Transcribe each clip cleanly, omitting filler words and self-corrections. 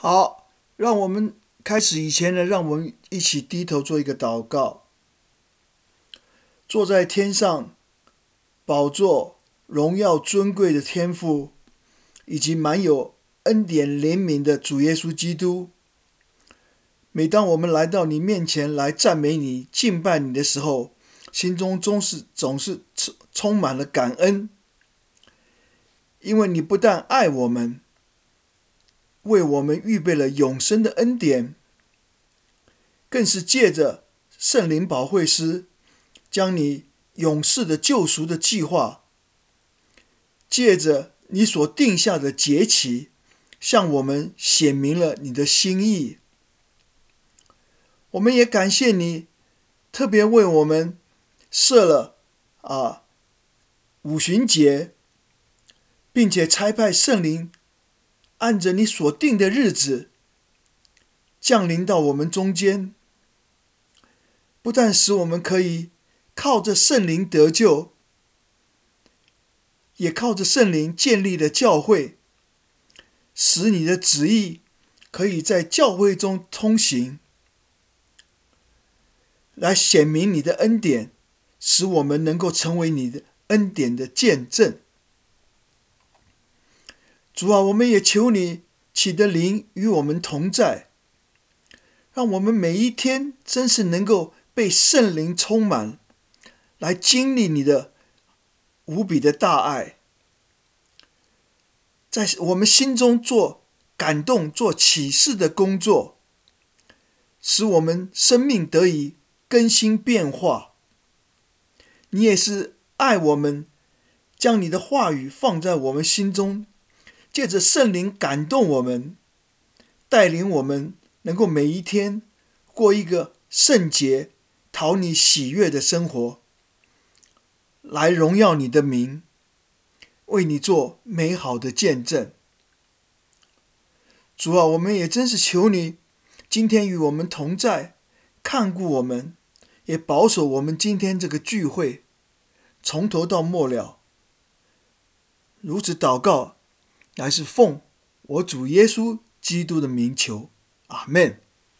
好，让我们开始以前呢，让我们一起低头做一个祷告。坐在天上宝座荣耀尊贵的天父，以及满有恩典怜悯的主耶稣基督，每当我们来到你面前来赞美你、敬拜你的时候，心中总是充满了感恩，因为你不但爱我们，为我们预备了永生的恩典，更是借着圣灵保惠师，将你永世的救赎的计划，借着你所定下的节期，向我们显明了你的心意。我们也感谢你，特别为我们设了五旬节，并且差派圣灵按着你所定的日子降临到我们中间，不但使我们可以靠着圣灵得救，也靠着圣灵建立了教会，使你的旨意可以在教会中通行，来显明你的恩典，使我们能够成为你的恩典的见证。主啊，我们也求你启的灵与我们同在，让我们每一天真是能够被圣灵充满，来经历你的无比的大爱，在我们心中做感动、做启示的工作，使我们生命得以更新变化。你也是爱我们，将你的话语放在我们心中，借着圣灵感动我们，带领我们能够每一天过一个圣洁、讨你喜悦的生活，来荣耀你的名，为你做美好的见证。主啊，我们也真是求你今天与我们同在，看顾我们，也保守我们今天这个聚会从头到末了。如此祷告，乃是奉我主耶稣基督的名求，阿们。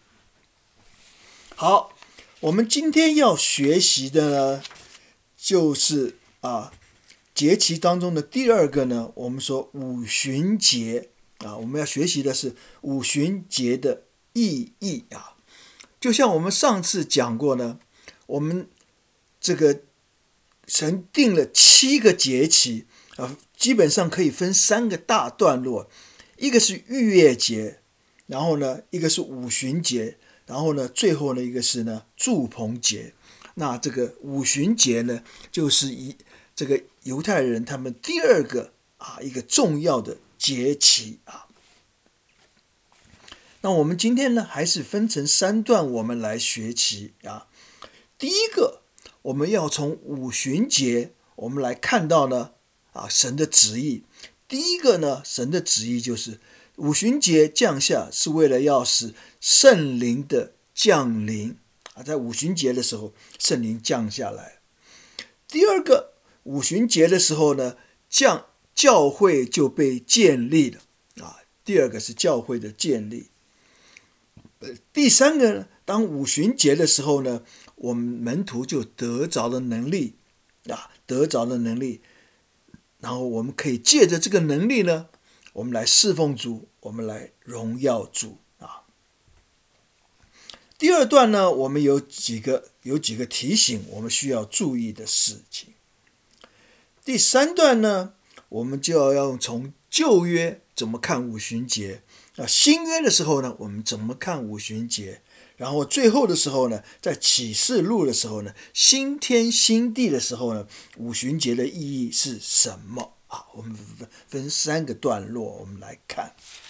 好，我们今天要学习的呢，就是节期当中的第二个呢，我们说五旬节我们要学习的是五旬节的意义就像我们上次讲过呢，我们这个神定了7个节期基本上可以分3个大段落，一个是逾越节，然后呢一个是五旬节，然后呢最后呢一个是呢住棚节。那这个五旬节呢，就是这个犹太人他们第二个一个重要的节期那我们今天呢，还是分成3段我们来学习第一个，我们要从五旬节我们来看到呢神的旨意。第一个呢，神的旨意就是五旬节降下是为了要使圣灵的降临在五旬节的时候圣灵降下来。第二个，五旬节的时候呢，教会就被建立了第二个是教会的建立。第三个呢，当五旬节的时候呢，我们门徒就得着了能力然后我们可以借着这个能力呢，我们来侍奉主，我们来荣耀主第二段呢，我们有几个提醒我们需要注意的事情。第三段呢，我们就要从旧约怎么看五旬节新约的时候呢，我们怎么看五旬节，然后最后的时候呢，在启示录的时候呢，新天新地的时候呢，五旬节的意义是什么我们分3个段落我们来看。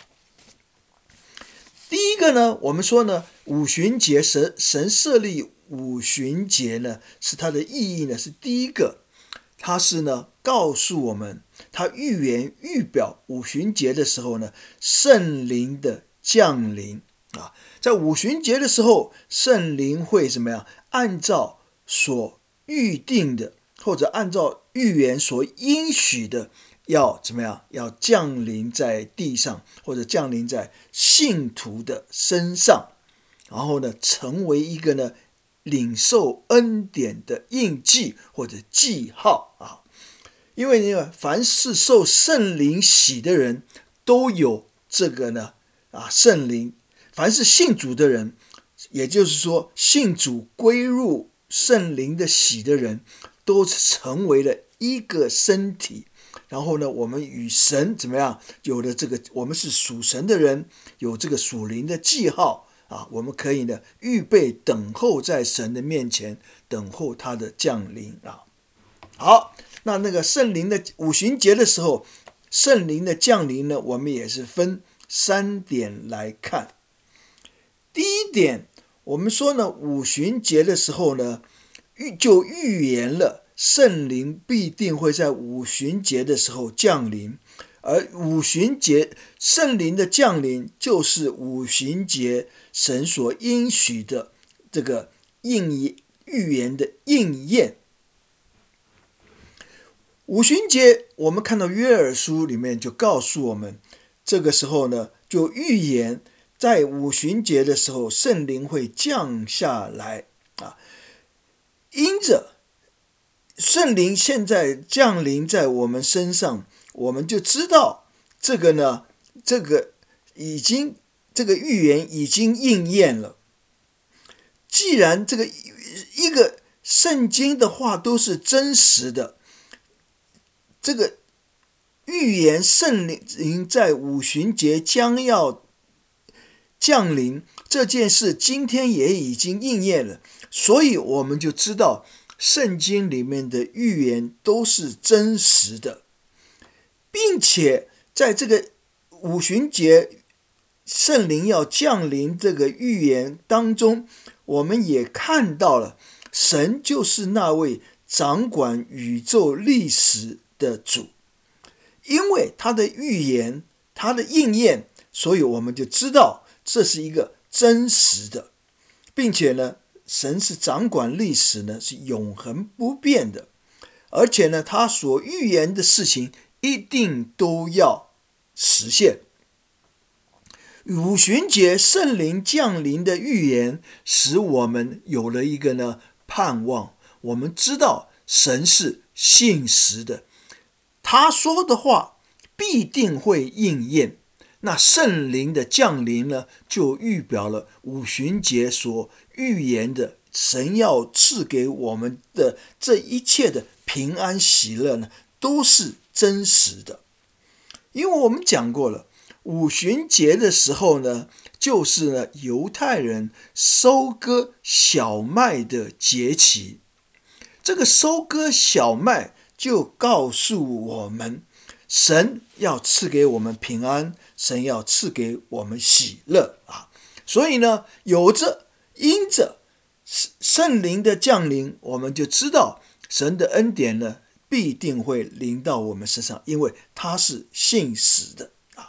第一个呢，我们说呢，五旬节神设立五旬节呢，是它的意义呢，是第一个，它是呢告诉我们，它预言预表五旬节的时候呢，圣灵的降临在五旬节的时候，圣灵会怎么样？按照所预定的，或者按照预言所应许的， 要怎么样？要降临在地上，或者降临在信徒的身上，然后呢，成为一个呢领受恩典的印记或者记号啊。因为呢，凡是受圣灵洗的人，都有这个呢圣灵。凡是信主的人，也就是说信主归入圣灵的洗的人，都成为了一个身体。然后呢，我们与神怎么样？有了这个，我们是属神的人，有这个属灵的记号啊，我们可以呢预备等候在神的面前，等候他的降临啊。好，那个圣灵的五旬节的时候，圣灵的降临呢，我们也是分3点来看。第一点，我们说呢，五旬节的时候呢，就预言了圣灵必定会在五旬节的时候降临，而五旬节圣灵的降临，就是五旬节神所应许的这个预言的应验。五旬节，我们看到约珥书里面就告诉我们，这个时候呢，就预言在五旬节的时候，圣灵会降下来啊。因着圣灵现在降临在我们身上，我们就知道这个呢，这个预言已经应验了。既然这个一个圣经的话都是真实的，这个预言圣灵在五旬节将要降临这件事，今天也已经应验了，所以我们就知道圣经里面的预言都是真实的，并且在这个五旬节圣灵要降临这个预言当中，我们也看到了神就是那位掌管宇宙历史的主。因为他的预言，他的应验，所以我们就知道这是一个真实的，并且呢，神是掌管历史呢，是永恒不变的，而且呢，他所预言的事情一定都要实现。五旬节圣灵降临的预言，使我们有了一个呢盼望，我们知道神是信实的，他说的话必定会应验。那圣灵的降临呢，就预表了五旬节所预言的神要赐给我们的这一切的平安喜乐呢，都是真实的。因为我们讲过了，五旬节的时候呢，就是呢犹太人收割小麦的节期。这个收割小麦就告诉我们，神要赐给我们平安，神要赐给我们喜乐啊！所以呢，因着圣灵的降临，我们就知道神的恩典呢必定会临到我们身上，因为他是信实的啊。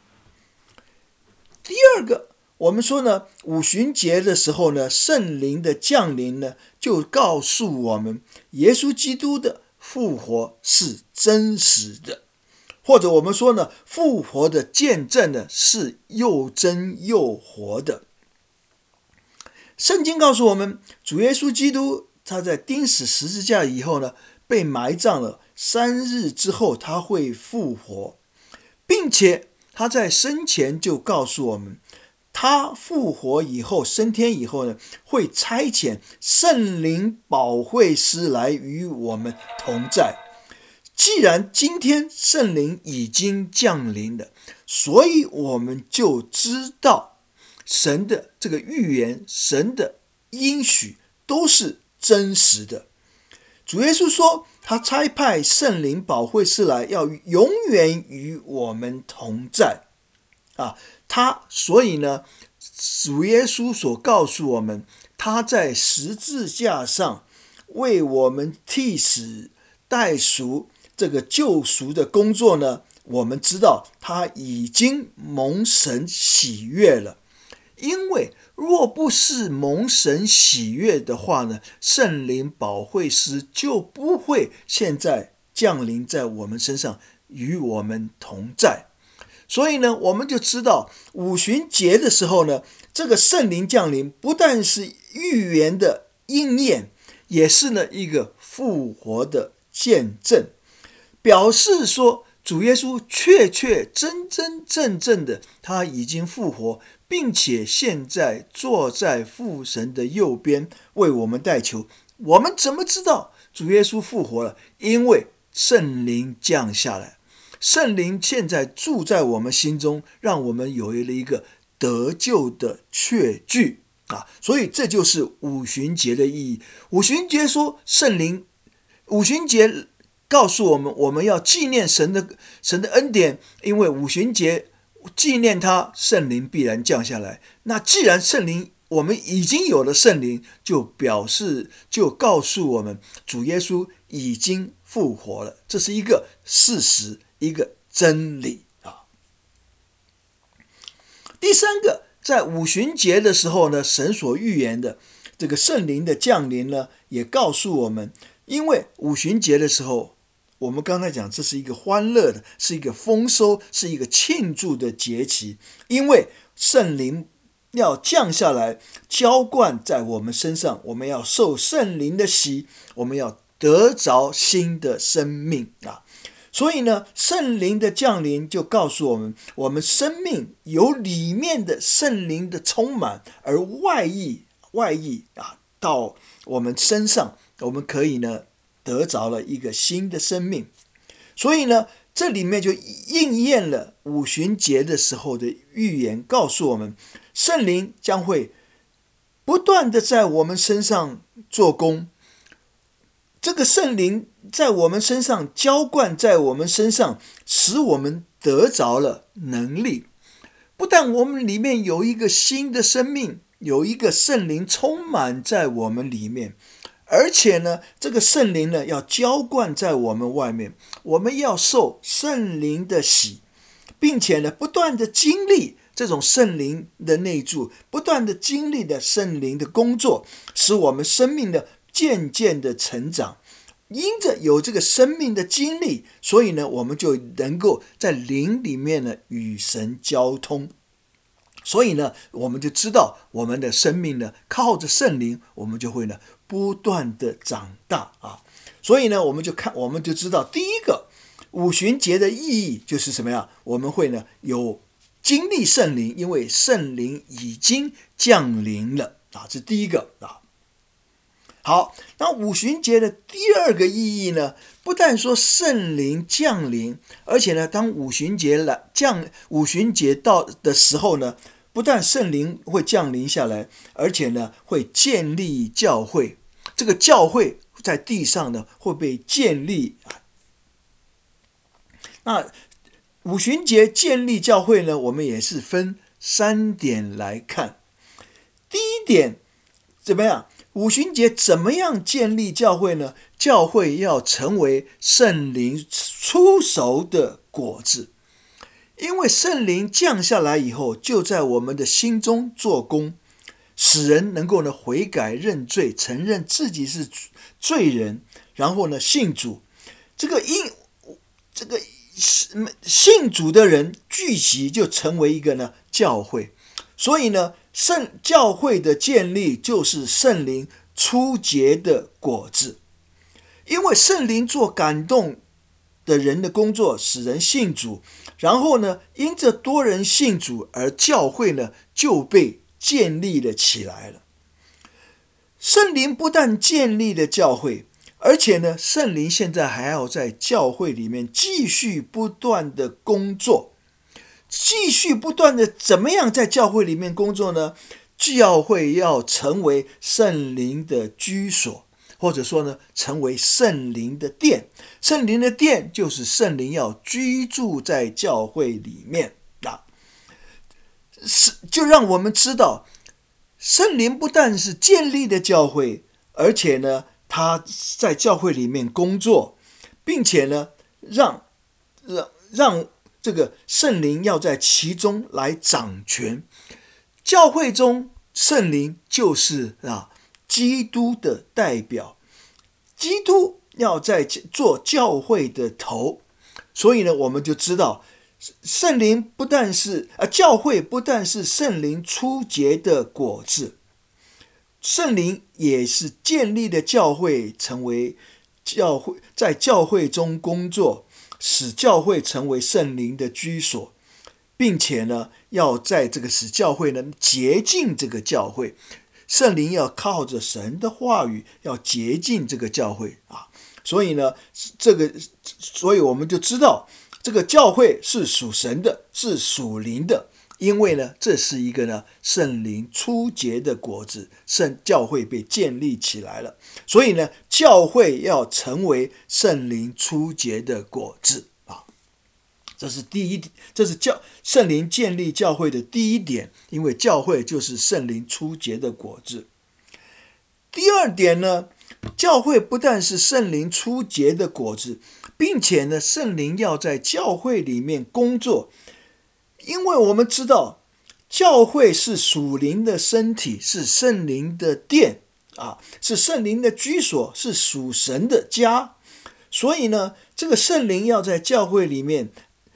第二个，我们说呢，五旬节的时候呢，圣灵的降临呢，就告诉我们，耶稣基督的复活是真实的，或者我们说呢，复活的见证呢，是又真又活的。圣经告诉我们，主耶稣基督他在钉死十字架以后呢，被埋葬了，3日之后他会复活，并且他在生前就告诉我们，他复活以后升天以后呢，会差遣圣灵保惠师来与我们同在。既然今天圣灵已经降临了，所以我们就知道神的这个预言，神的应许都是真实的。主耶稣说，他差派圣灵保惠师来，要永远与我们同在啊。所以呢，主耶稣所告诉我们，他在十字架上为我们替死代赎，这个救赎的工作呢，我们知道他已经蒙神喜悦了。因为若不是蒙神喜悦的话呢，圣灵保惠师就不会现在降临在我们身上， 与我们同在。所以呢，我们就知道五旬节的时候呢，这个圣灵降临不但是预言的应验，也是呢一个复活的见证，表示说主耶稣确确真真正正的他已经复活，并且现在坐在父神的右边为我们代求。我们怎么知道主耶稣复活了？因为圣灵降下来，圣灵现在住在我们心中，让我们有了一个得救的确据啊！所以这就是五旬节的意义。五旬节说圣灵，五旬节告诉我们，我们要纪念神的恩典，因为五旬节纪念他，圣灵必然降下来。那既然圣灵，我们已经有了圣灵，就告诉我们，主耶稣已经复活了，这是一个事实，一个真理啊。第三个，在五旬节的时候呢，神所预言的这个圣灵的降临呢，也告诉我们，因为五旬节的时候，我们刚才讲这是一个欢乐的，是一个丰收，是一个庆祝的节期，因为圣灵要降下来浇灌在我们身上，我们要受圣灵的洗，我们要得着新的生命啊。所以呢，圣灵的降临就告诉我们，我们生命由里面的圣灵的充满而外溢啊，到我们身上，我们可以呢得着了一个新的生命。所以呢，这里面就应验了五旬节的时候的预言，告诉我们圣灵将会不断的在我们身上做工，这个圣灵在我们身上浇灌在我们身上，使我们得着了能力。不但我们里面有一个新的生命，有一个圣灵充满在我们里面，而且呢，这个圣灵呢要浇灌在我们外面，我们要受圣灵的洗，并且呢不断的经历这种圣灵的内住，不断的经历的圣灵的工作，使我们生命的渐渐的成长。因着有这个生命的经历，所以呢我们就能够在灵里面呢与神交通。所以呢我们就知道我们的生命呢靠着圣灵，我们就会呢不断的长大啊。所以呢我们就知道第一个五旬节的意义就是什么呀？我们会呢有经历圣灵，因为圣灵已经降临了啊，这是第一个啊。好，那五旬节的第二个意义呢，不但说圣灵降临，而且呢，当五旬节到的时候呢，不但圣灵会降临下来，而且呢，会建立教会。这个教会在地上呢，会被建立。那五旬节建立教会呢，我们也是分3点来看。第一点，怎么样？五旬节怎么样建立教会呢？教会要成为圣灵出熟的果子，因为圣灵降下来以后，就在我们的心中做工，使人能够呢悔改认罪，承认自己是罪人，然后呢信主。这个信主的人聚集，就成为一个呢教会。所以呢，教会的建立就是圣灵初结的果子，因为圣灵做感动的人的工作，使人信主，然后呢，因着多人信主，而教会呢就被建立了起来了。圣灵不但建立了教会，而且呢，圣灵现在还要在教会里面继续不断的工作。继续不断的怎么样在教会里面工作呢？教会要成为圣灵的居所，或者说呢，成为圣灵的殿。圣灵的殿就是圣灵要居住在教会里面啊。就让我们知道，圣灵不但是建立的教会，而且呢，他在教会里面工作，并且呢，让这个圣灵要在其中来掌权。教会中圣灵就是基督的代表，基督要在做教会的头， 所以呢，我们就知道圣灵不但是教会不但是圣灵初结的果子，圣灵也是建立的教会，成为教会，在教会中工作，使教会成为圣灵的居所，并且呢，要在这个使教会能洁净这个教会。圣灵要靠着神的话语，要洁净这个教会啊。所以呢，所以我们就知道，这个教会是属神的，是属灵的。因为呢，这是一个呢圣灵初结的果子，教会被建立起来了。所以呢，教会要成为圣灵初结的果子啊。这是第一，这是圣灵建立教会的第一点，因为教会就是圣灵初结的果子。第二点呢，教会不但是圣灵初结的果子，并且呢，圣灵要在教会里面工作。因为我们知道教会是属灵的身体，是圣灵的殿啊，是圣灵的居所，是属神的家。所以呢，这个圣灵要在教会里面，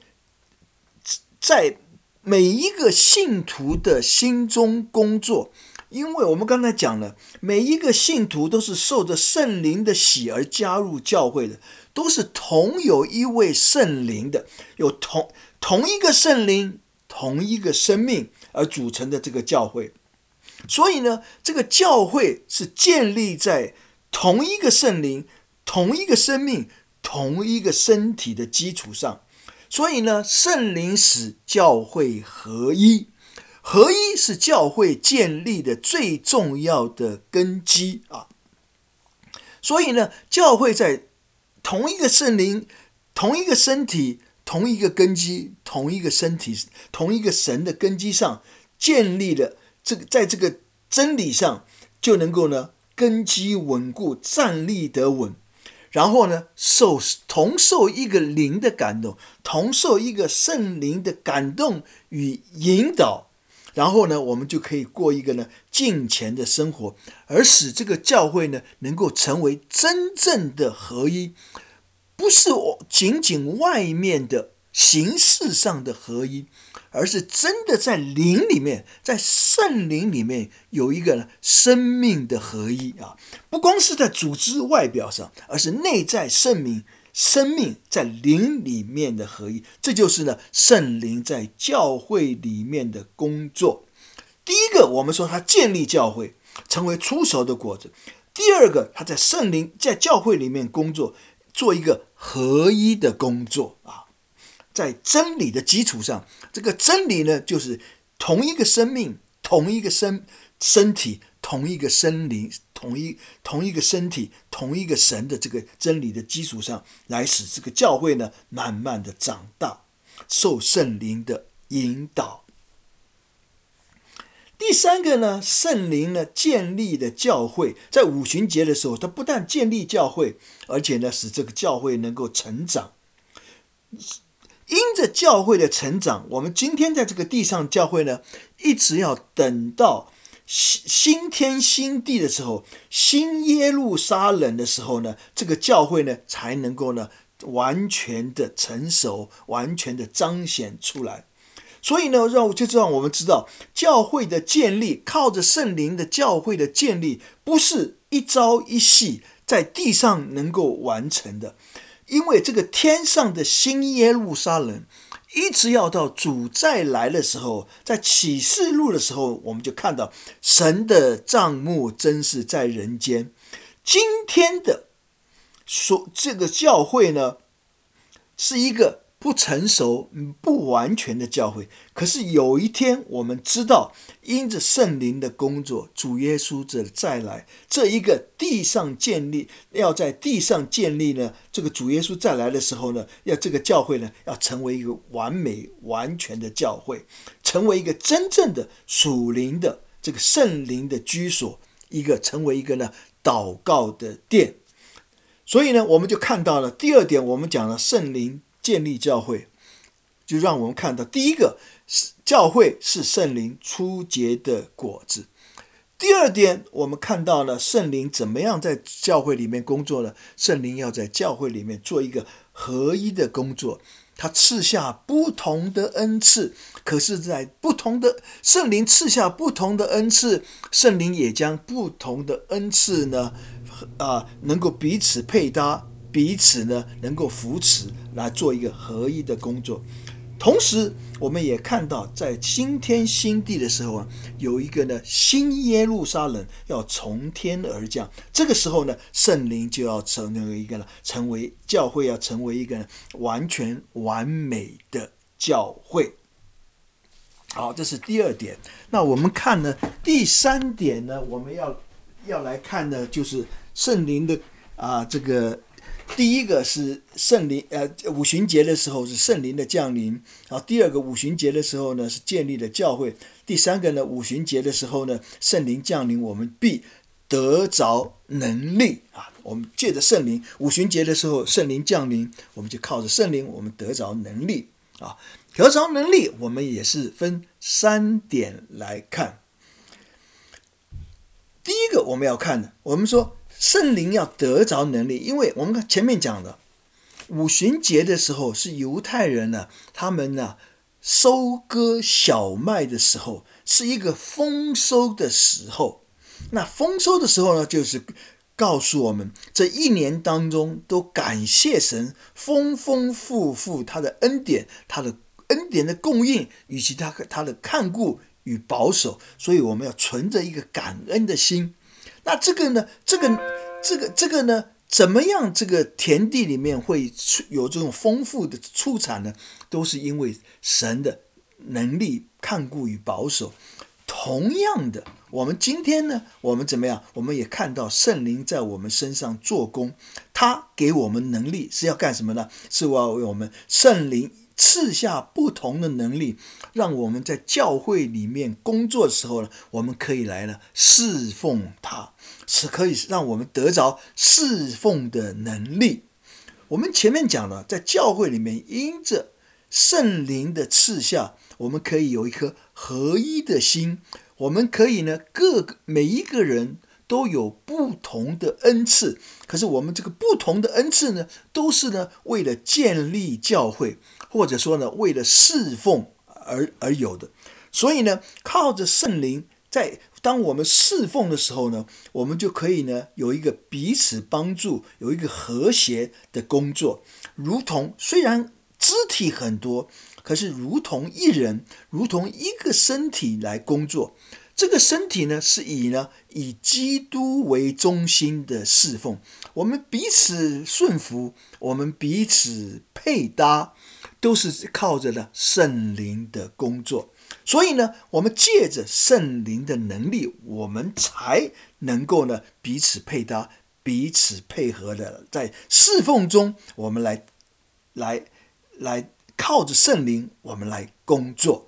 在每一个信徒的心中工作。因为我们刚才讲了，每一个信徒都是受着圣灵的洗而加入教会的，都是同有一位圣灵的，有同一个圣灵，同一个生命而组成的这个教会。所以呢，这个教会是建立在同一个圣灵、同一个生命、同一个身体的基础上。所以呢，圣灵使教会合一，合一是教会建立的最重要的根基啊。所以呢，教会在同一个圣灵、同一个身体、同一个根基、同一个身体、同一个神的根基上建立了在这个真理上，就能够呢根基稳固，站立得稳。然后呢，同受一个灵的感动，同受一个圣灵的感动与引导。然后呢，我们就可以过一个呢敬虔的生活，而使这个教会呢能够成为真正的合一，不是仅仅外面的形式上的合一，而是真的在灵里面，在圣灵里面有一个呢生命的合一啊！不光是在组织外表上，而是内在生命在灵里面的合一。这就是呢圣灵在教会里面的工作。第一个，我们说他建立教会，成为出熟的果子；第二个，他在圣灵在教会里面工作，做一个合一的工作啊。在真理的基础上，这个真理呢，就是同一个生命、同一个身体、同一个生灵、同一个身体、同一个神的这个真理的基础上，来使这个教会呢慢慢的长大，受圣灵的引导。第三个呢，圣灵呢建立的教会，在五旬节的时候，他不但建立教会，而且呢使这个教会能够成长。因着教会的成长，我们今天在这个地上教会呢，一直要等到新天新地的时候，新耶路撒冷的时候呢，这个教会呢才能够呢完全的成熟，完全的彰显出来。所以呢，让我们知道，教会的建立，靠着圣灵的教会的建立，不是一朝一夕在地上能够完成的。因为这个天上的新耶路撒冷，一直要到主再来的时候，在启示录的时候，我们就看到神的帐幕真是在人间。今天的这个教会呢，是一个不成熟、不完全的教会。可是有一天，我们知道，因着圣灵的工作，主耶稣的再来，这一个地上建立，要在地上建立呢，这个主耶稣再来的时候呢，要这个教会呢，要成为一个完美、完全的教会，成为一个真正的属灵的这个圣灵的居所，成为一个呢祷告的殿。所以呢，我们就看到了第二点，我们讲了圣灵建立教会，就让我们看到第一个，教会是圣灵初结的果子。第二点，我们看到了圣灵怎么样在教会里面工作呢？圣灵要在教会里面做一个合一的工作。他赐下不同的恩赐，可是在不同的圣灵赐下不同的恩赐，圣灵也将不同的恩赐呢，能够彼此配搭，彼此呢能够扶持，来做一个合一的工作。同时我们也看到在新天新地的时候有一个呢新耶路撒冷要从天而降，这个时候呢圣灵就要成为教会，要成为一个完全完美的教会。好，这是第二点。那我们看呢第三点呢，我们要来看呢，就是圣灵的这个第一个是圣灵，五旬节的时候是圣灵的降临，然后第二个五旬节的时候呢是建立了教会，第三个呢五旬节的时候呢圣灵降临，我们必得着能力我们借着圣灵，五旬节的时候圣灵降临，我们就靠着圣灵，我们得着能力得着能力，我们也是分3点来看。第一个我们要看的，我们说圣灵要得着能力，因为我们前面讲的五旬节的时候是犹太人呢，他们呢收割小麦的时候，是一个丰收的时候。那丰收的时候呢，就是告诉我们这一年当中都感谢神丰丰富富他的恩典，他的恩典的供应，以及他的看顾与保守，所以我们要存着一个感恩的心。那这个呢，怎么样这个田地里面会有这种丰富的出产呢？都是因为神的能力看顾与保守。同样的，我们今天呢，我们怎么样？我们也看到圣灵在我们身上做工，他给我们能力是要干什么呢？是要为我们圣灵赐下不同的能力，让我们在教会里面工作的时候呢，我们可以来呢侍奉他，是可以让我们得着侍奉的能力。我们前面讲了，在教会里面因着圣灵的赐下，我们可以有一颗合一的心，我们可以呢每一个人都有不同的恩赐，可是我们这个不同的恩赐呢，都是呢为了建立教会，或者说呢为了侍奉而有的。所以呢靠着圣灵，当我们侍奉的时候呢，我们就可以呢有一个彼此帮助，有一个和谐的工作，如同虽然肢体很多，可是如同一人，如同一个身体来工作。这个身体呢是以基督为中心的侍奉，我们彼此顺服，我们彼此配搭，都是靠着呢圣灵的工作。所以呢我们借着圣灵的能力，我们才能够呢彼此配搭，彼此配合的在侍奉中，我们来靠着圣灵，我们来工作。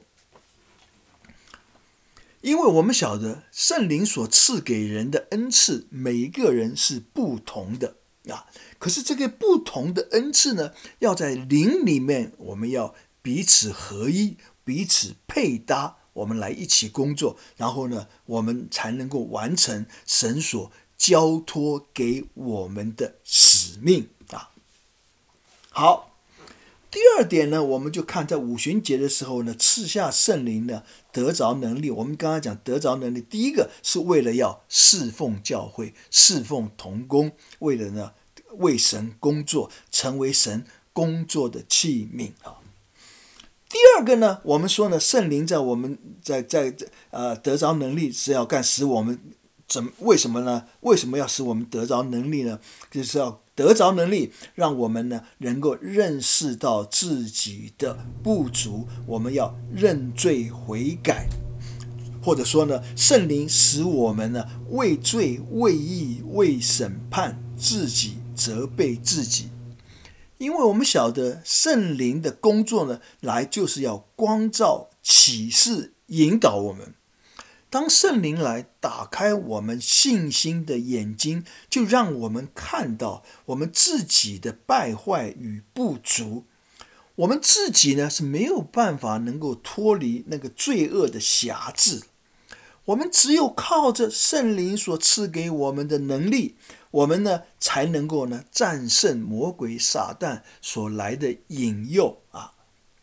因为我们晓得圣灵所赐给人的恩赐，每一个人是不同的可是这个不同的恩赐呢，要在灵里面，我们要彼此合一，彼此配搭，我们来一起工作，然后呢，我们才能够完成神所交托给我们的使命好。第二点呢，我们就看在五旬节的时候呢，赐下圣灵呢，得着能力。我们刚刚讲得着能力，第一个是为了要侍奉教会，侍奉同工，为了呢为神工作，成为神工作的器皿第二个呢，我们说呢，圣灵在我们在得着能力是要使我们为什么呢？为什么要使我们得着能力呢？就是要得着能力，让我们呢能够认识到自己的不足，我们要认罪悔改，或者说呢，圣灵使我们呢为罪为义为审判自己，责备自己。因为我们晓得圣灵的工作呢，就是要光照、启示、引导我们。当圣灵来打开我们信心的眼睛，就让我们看到我们自己的败坏与不足。我们自己呢是没有办法能够脱离那个罪恶的辖制，我们只有靠着圣灵所赐给我们的能力， 我们呢才能够呢战胜魔鬼撒旦所来的引诱啊。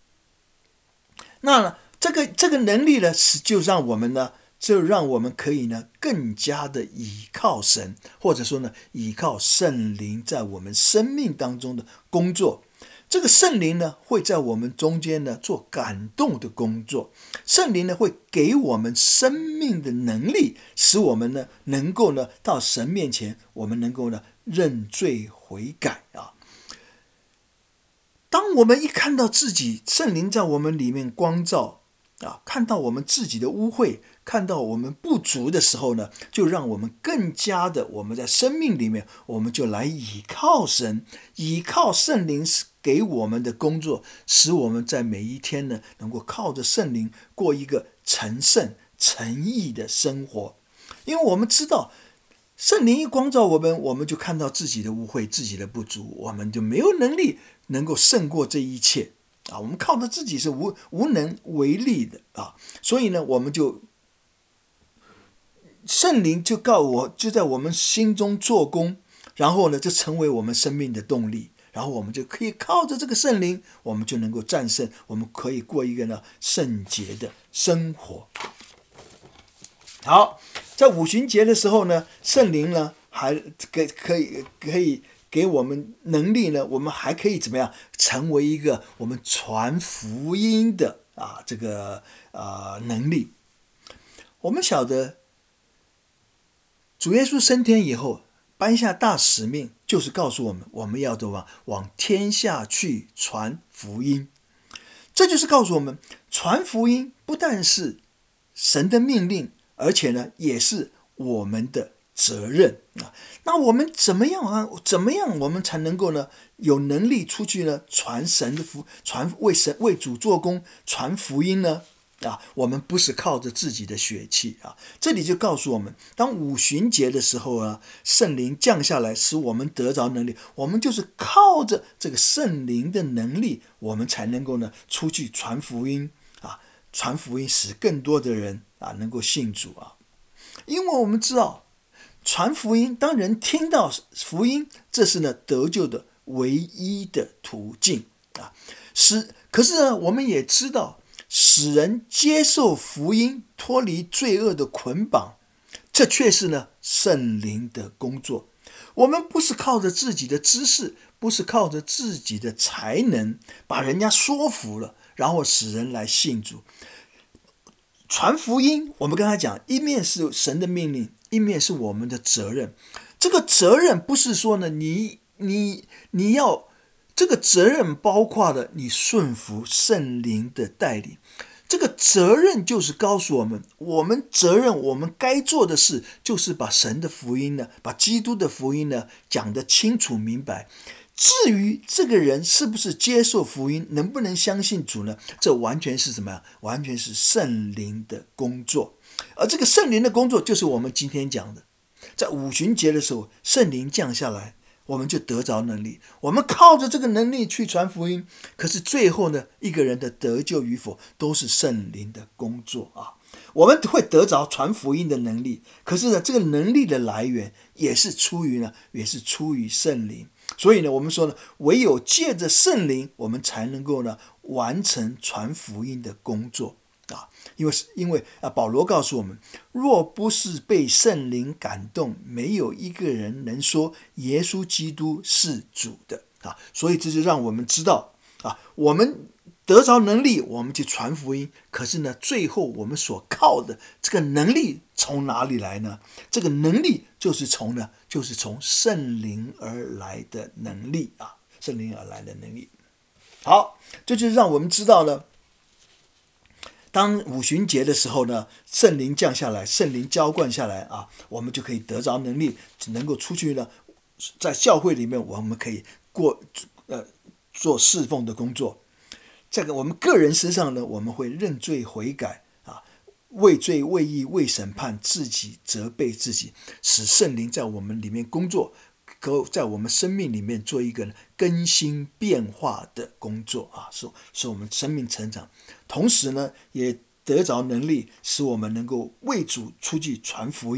那这个能力呢，就让我们可以呢更加的倚靠神，或者说呢倚靠圣灵在我们生命当中的工作。这个圣灵呢会在我们中间呢做感动的工作，圣灵呢会给我们生命的能力，使我们呢能够呢到神面前，我们能够呢认罪悔改啊。当我们一看到自己圣灵在我们里面光照啊，看到我们自己的污秽，看到我们不足的时候呢，就让我们更加的，我们在生命里面，我们就来倚靠神，倚靠圣灵给我们的工作，使我们在每一天呢，能够靠着圣灵过一个成圣诚意的生活。因为我们知道圣灵一光照我们，我们就看到自己的污秽，自己的不足，我们就没有能力能够胜过这一切啊！我们靠着自己是无能为力的啊！所以呢，我们就圣灵就在我们心中做工，然后呢，就成为我们生命的动力，然后我们就可以靠着这个圣灵，我们就能够战胜，我们可以过一个呢圣洁的生活。好，在五旬节的时候呢，圣灵呢还可以给我们能力呢，我们还可以怎么样成为一个我们传福音的能力。我们晓得主耶稣升天以后颁下大使命，就是告诉我们，我们要往天下去传福音。这就是告诉我们，传福音不但是神的命令，而且呢，也是我们的责任啊。那我们怎么样我们才能够呢有能力出去呢传神的为主做工传福音呢？啊，我们不是靠着自己的血气啊。这里就告诉我们，当五旬节的时候啊，圣灵降下来，使我们得着能力，我们就是靠着这个圣灵的能力，我们才能够呢出去传福音啊，传福音使更多的人啊能够信主啊。因为我们知道传福音，当人听到福音，这是呢得救的唯一的途径啊。可是呢，我们也知道，使人接受福音，脱离罪恶的捆绑，这却是呢圣灵的工作。我们不是靠着自己的知识，不是靠着自己的才能，把人家说服了，然后使人来信主。传福音，我们跟他讲，一面是神的命令，一面是我们的责任。这个责任不是说呢，你要这个责任包括了你顺服圣灵的带领。这个责任就是告诉我们，我们该做的事，就是把神的福音呢，把基督的福音呢讲得清楚明白。至于这个人是不是接受福音，能不能相信主呢？这完全是什么呀？完全是圣灵的工作。而这个圣灵的工作，就是我们今天讲的，在五旬节的时候，圣灵降下来，我们就得着能力，我们靠着这个能力去传福音。可是最后呢，一个人的得救与否，都是圣灵的工作啊。我们会得着传福音的能力，可是呢，这个能力的来源也是出于圣灵。所以呢，我们说呢，唯有借着圣灵，我们才能够呢完成传福音的工作啊。因为保罗告诉我们，若不是被圣灵感动，没有一个人能说耶稣基督是主的啊。所以这就让我们知道啊，我们得着能力，我们去传福音。可是呢，最后我们所靠的这个能力从哪里来呢？这个能力就是从圣灵而来的能力啊，圣灵而来的能力。好，这就让我们知道呢，当五旬节的时候呢，圣灵降下来，圣灵浇灌下来啊，我们就可以得着能力，能够出去呢，在教会里面我们可以做侍奉的工作。在我们个人身上呢，我们会认罪悔改啊，为罪为义为审判自己，责备自己，使圣灵在我们里面工作，在我们生命里面做一个更新变化的工作啊，使我们生命成长。同时呢，也得着能力，使我们能够为主出去传福音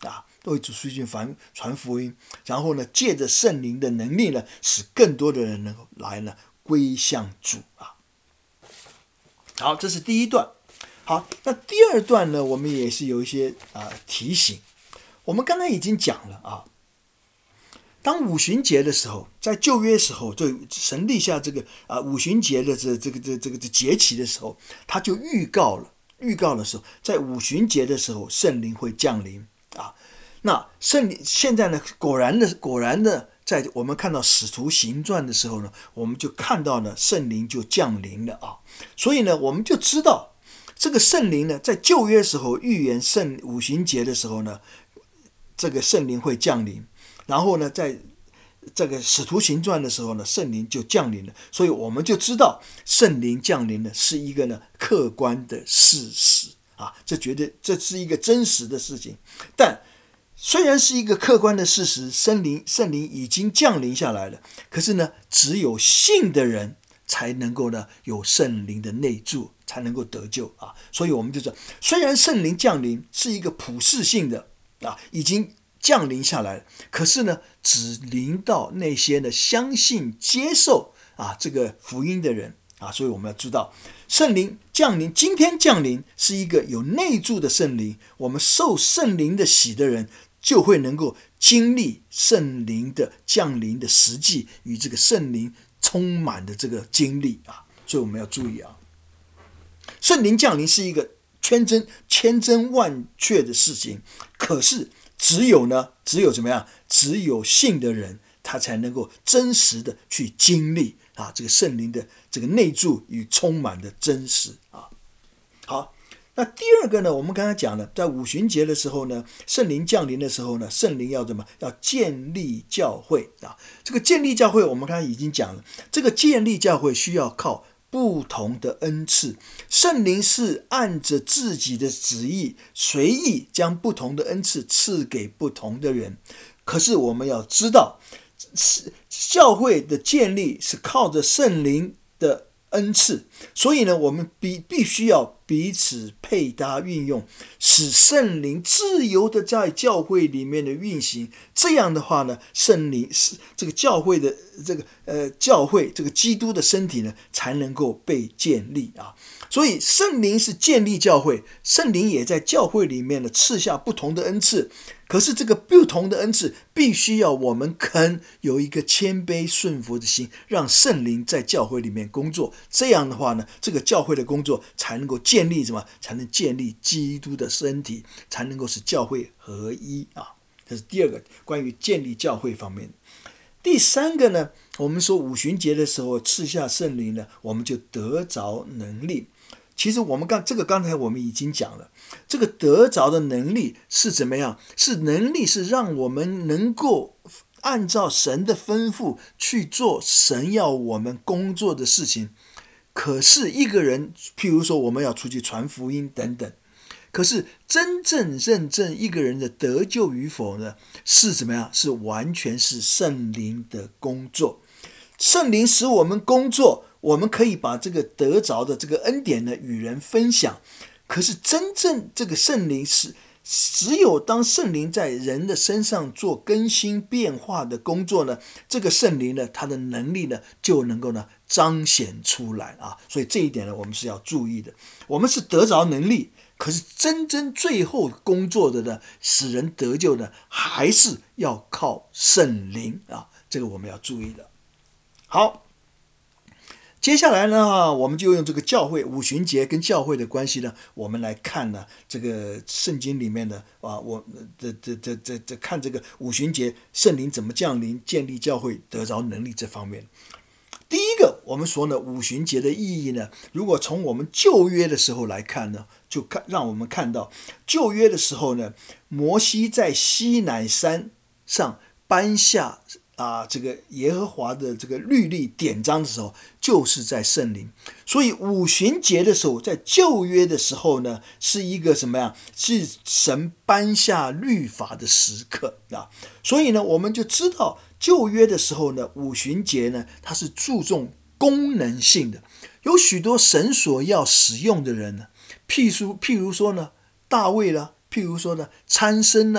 为主出去传福音，然后呢，借着圣灵的能力呢，使更多的人能够来呢归向主啊。好，这是第一段。好，那第二段呢，我们也是有一些提醒。我们刚才已经讲了啊，当五旬节的时候，在旧约时候，就神立下这个五旬节的这个节期的时候，他就预告的时候，在五旬节的时候，圣灵会降临啊。那圣灵现在呢，果然的，在我们看到使徒行传的时候呢，我们就看到呢，圣灵就降临了啊。所以呢，我们就知道这个圣灵呢，在旧约时候预言五旬节的时候呢，这个圣灵会降临，然后呢，在这个使徒行传的时候呢，圣灵就降临了。所以我们就知道圣灵降临呢是一个呢客观的事实啊，这是一个真实的事情。但虽然是一个客观的事实，圣灵已经降临下来了，可是呢，只有信的人才能够呢有圣灵的内住，才能够得救啊。所以我们就说，虽然圣灵降临是一个普世性的已经降临下来了，可是呢，只临到那些呢相信接受这个福音的人啊。所以我们要知道，圣灵降临，今天降临是一个有内住的圣灵，我们受圣灵的洗的人，就会能够经历圣灵的降临的实际与这个圣灵充满的这个经历啊。所以我们要注意啊，圣灵降临是一个千真万确的事情，可是只有怎么样？只有信的人，他才能够真实的去经历这个圣灵的这个内住与充满的真实啊。好，那第二个呢，我们刚才讲了，在五旬节的时候呢，圣灵降临的时候呢，圣灵要怎么？要建立教会啊。这个建立教会，我们刚才已经讲了，这个建立教会需要靠不同的恩赐，圣灵是按着自己的旨意随意将不同的恩赐赐给不同的人。可是我们要知道，教会的建立是靠着圣灵的恩赐，所以呢，我们必须要彼此配搭运用，使圣灵自由的在教会里面的运行。这样的话呢，圣灵是这个教会的教会这个基督的身体呢，才能够被建立啊。所以圣灵是建立教会，圣灵也在教会里面呢赐下不同的恩赐。可是这个不同的恩赐，必须要我们肯有一个谦卑顺服的心，让圣灵在教会里面工作。这样的话呢，这个教会的工作才能够建立什么？才能建立基督的身体，才能够使教会合一啊。这是第二个关于建立教会方面。第三个呢，我们说五旬节的时候赐下圣灵呢，我们就得着能力。其实我们刚才我们已经讲了，这个得着的能力是怎么样？是能力是让我们能够按照神的吩咐去做神要我们工作的事情。可是一个人，譬如说我们要出去传福音等等，可是真正认证一个人的得救与否呢，是怎么样？是完全是圣灵的工作。圣灵使我们工作，我们可以把这个得着的这个恩典呢与人分享。可是真正这个圣灵是只有当圣灵在人的身上做更新变化的工作呢，这个圣灵呢，他的能力呢就能够呢彰显出来啊。所以这一点呢，我们是要注意的。我们是得着能力，可是真正最后工作的呢，使人得救的，还是要靠圣灵啊。这个我们要注意的。好，接下来呢，我们就用这个教会五旬节跟教会的关系呢，我们来看呢这个圣经里面的看这个五旬节圣灵怎么降临，建立教会，得着能力这方面。第一个，我们说呢，五旬节的意义呢，如果从我们旧约的时候来看呢，就让我们看到旧约的时候呢，摩西在西乃山上颁下这个耶和华的这个律例典章的时候，就是在圣灵。所以五旬节的时候，在旧约的时候呢，是一个什么样？是神颁下律法的时刻啊。所以呢，我们就知道旧约的时候呢，五旬节呢，它是注重功能性的，有许多神所要使用的人呢，譬如说呢，大卫啦，譬如说呢，参孙啦，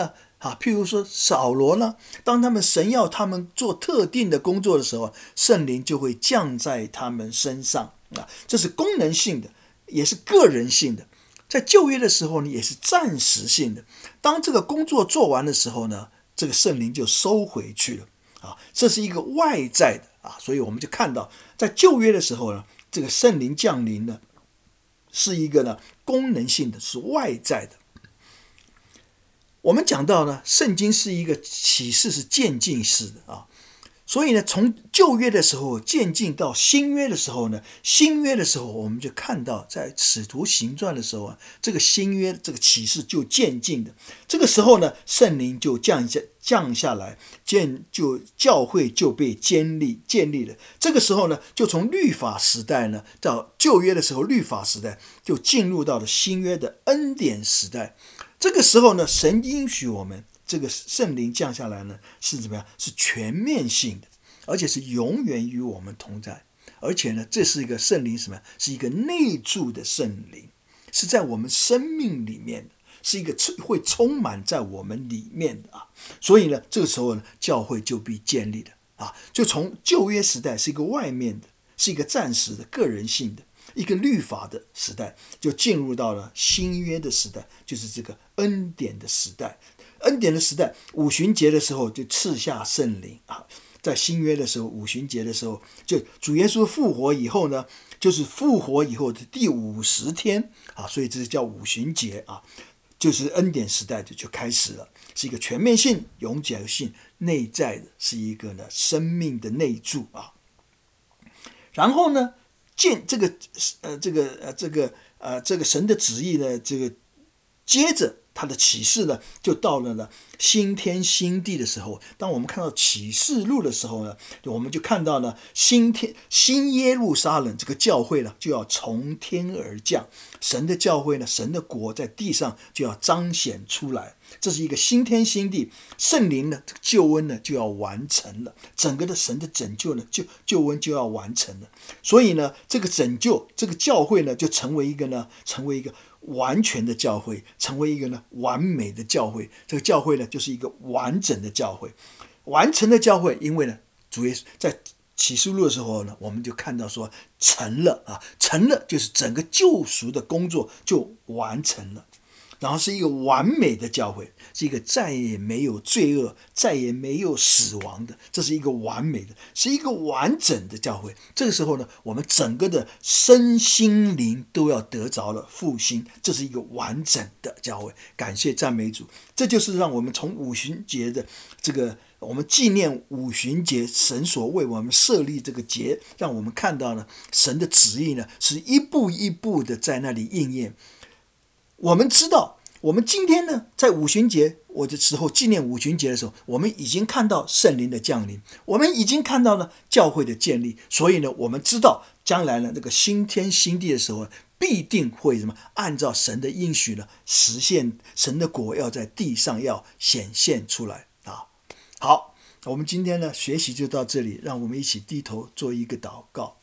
譬如说扫罗呢，当他们神要他们做特定的工作的时候，圣灵就会降在他们身上这是功能性的，也是个人性的。在旧约的时候呢，也是暂时性的。当这个工作做完的时候呢，这个圣灵就收回去了这是一个外在的所以我们就看到，在旧约的时候呢，这个圣灵降临呢，是一个呢功能性的，是外在的。我们讲到呢，圣经是一个启示，是渐进式的所以呢，从旧约的时候渐进到新约的时候呢，新约的时候我们就看到，在使徒行传的时候这个新约这个启示就渐进的。这个时候呢，圣灵就降下来，教会就被建立了。这个时候呢，就从律法时代呢，到旧约的时候律法时代，就进入到了新约的恩典时代。这个时候呢，神应许我们，这个圣灵降下来呢，是怎么样？是全面性的，而且是永远与我们同在。而且呢，这是一个圣灵什么？是一个内住的圣灵，是在我们生命里面的，是一个会充满在我们里面的所以呢，这个时候呢，教会就被建立了就从旧约时代是一个外面的，是一个暂时的个人性的一个律法的时代，就进入到了新约的时代，就是这个恩典的时代。恩典的时代，五旬节的时候就赐下圣灵在新约的时候，五旬节的时候，就主耶稣复活以后呢，就是复活以后的第50天所以这是叫五旬节就是恩典时代就开始了，是一个全面性、永久性、内在的，是一个呢生命的内住然后呢，这个神的旨意呢，这个接着他的启示呢，就到了呢新天新地的时候。当我们看到启示录的时候呢，我们就看到呢新耶路撒冷这个教会呢，就要从天而降，神的教会呢，神的国在地上就要彰显出来。这是一个新天新地，圣灵呢，这个救恩呢就要完成了，整个的神的拯救呢，救恩就要完成了。所以呢，这个拯救，这个教会呢，就成为一个完全的教会，成为一个呢完美的教会。这个教会呢，就是一个完整的教会，完成的教会。因为呢，主耶稣在启示录的时候呢，我们就看到说成了成了，就是整个救赎的工作就完成了。然后是一个完美的教会，是一个再也没有罪恶、再也没有死亡的，这是一个完美的，是一个完整的教会。这个时候呢，我们整个的身心灵都要得着了复兴，这是一个完整的教会。感谢赞美主，这就是让我们从五旬节的这个，我们纪念五旬节，神所为我们设立这个节，让我们看到呢，神的旨意呢，是一步一步的在那里应验。我们知道，我们今天呢，在五旬节的时候，纪念五旬节的时候，我们已经看到圣灵的降临，我们已经看到了教会的建立。所以呢，我们知道将来呢，这个新天新地的时候，必定会按照神的应许呢，实现神的国要在地上要显现出来好，我们今天呢学习就到这里，让我们一起低头做一个祷告。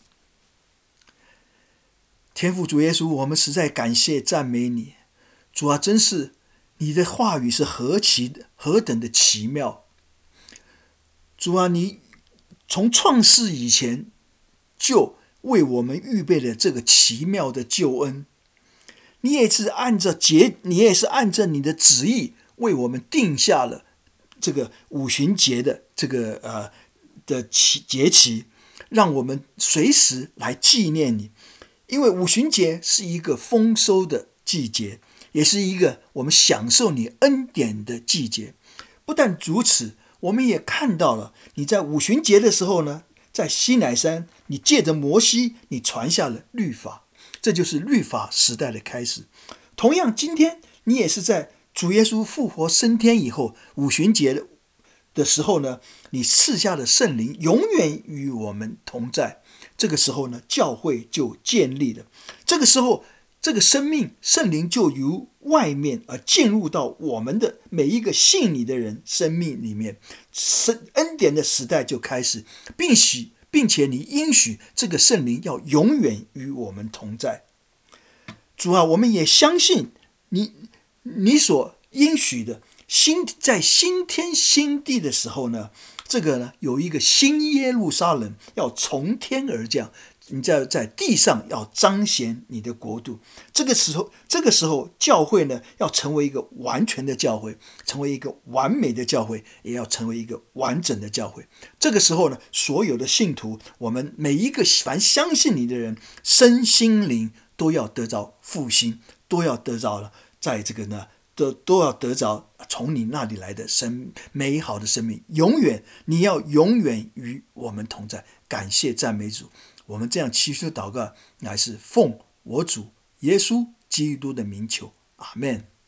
天父主耶稣，我们实在感谢赞美你。主啊，真是你的话语是何等的奇妙。主啊，你从创世以前就为我们预备了这个奇妙的救恩，你也是按着你的旨意为我们定下了这个五旬节的这个节期，让我们随时来纪念你。因为五旬节是一个丰收的季节，也是一个我们享受你恩典的季节。不但如此，我们也看到了你在五旬节的时候呢，在西乃山，你借着摩西，你传下了律法，这就是律法时代的开始。同样，今天你也是在主耶稣复活升天以后，五旬节的时候呢，你赐下的圣灵永远与我们同在。这个时候呢，教会就建立了。这个时候，这个圣灵就由外面而进入到我们的每一个信你的人生命里面，恩典的时代就开始，并且你应许这个圣灵要永远与我们同在。主啊，我们也相信你所应许的， 在新天新地的时候呢，这个呢有一个新耶路撒冷要从天而降，你在地上要彰显你的国度。这个时候教会呢要成为一个完全的教会，成为一个完美的教会，也要成为一个完整的教会。这个时候呢，所有的信徒，我们每一个凡相信你的人，身心灵都要得着复兴，都要得着了，在这个呢都要得着从你那里来的美好的生命，你要永远与我们同在。感谢赞美主，我们这样祈求祷告，乃是奉我主耶稣基督的名求，阿们。